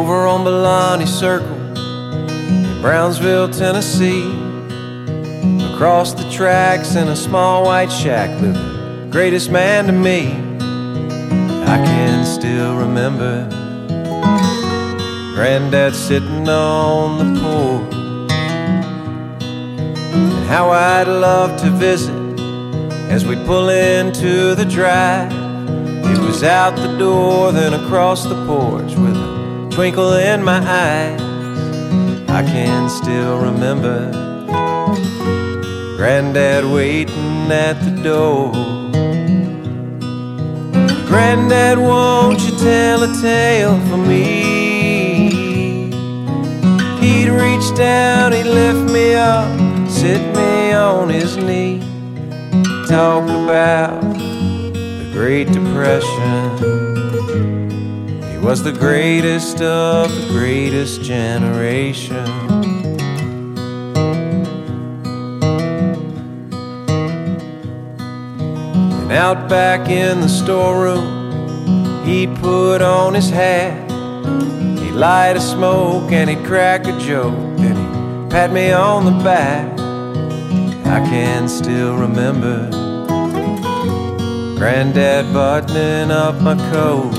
over on Belani Circle in Brownsville, Tennessee. Across the tracks in a small white shack lived the greatest man to me. I can still remember Granddad sitting on the porch, and how I'd love to visit as we'd pull into the drive. It was out the door, then across the porch with a twinkle in my eyes. I can still remember Granddad waiting at the door. Granddad, won't you tell a tale for me? He'd reach down, he'd lift me up, sit me on his knee, talk about the Great Depression. He was the greatest of the greatest generation. And out back in the storeroom, he'd put on his hat, he'd light a smoke and he'd crack a joke, then he'd pat me on the back. I can still remember Granddad buttoning up my coat.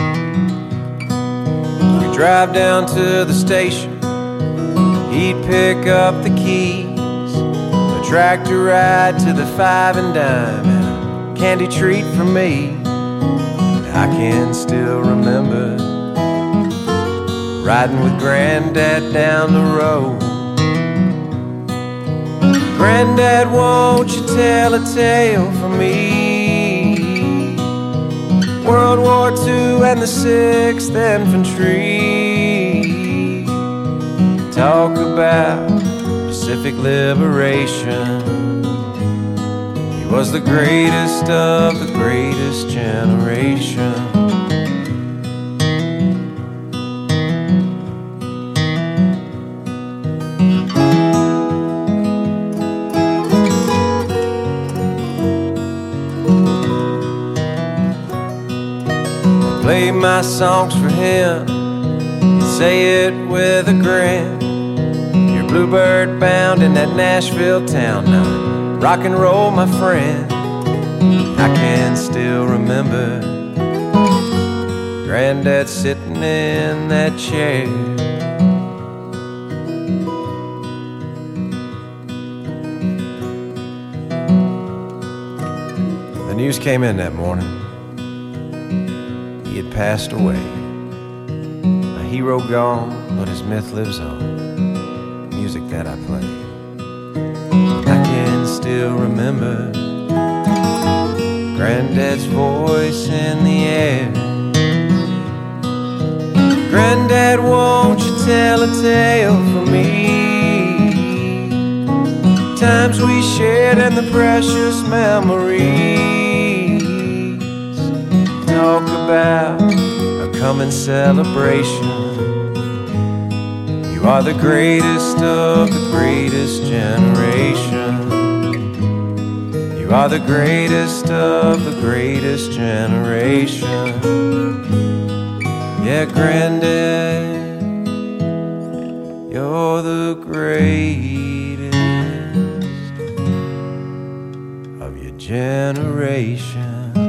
We'd drive down to the station, he'd pick up the keys, a tractor ride to the Five and Dime, and a candy treat for me. I can still remember riding with Granddad down the road. Granddad, won't you tell a tale for me? World War II and the 6th Infantry, talk about Pacific liberation. He was the greatest of the greatest generation. Play my songs for him, say it with a grin. You're bluebird bound in that Nashville town, now rock and roll, my friend. I can still remember Granddad sitting in that chair. The news came in that morning. He had passed away, a hero gone, but his myth lives on, music that I play. I can still remember Granddad's voice in the air. Granddad, won't you tell a tale for me? Times we shared and the precious memories. Talk about a coming celebration. You are the greatest of the greatest generation. You are the greatest of the greatest generation. Yeah, Granddad, you're the greatest of your generation.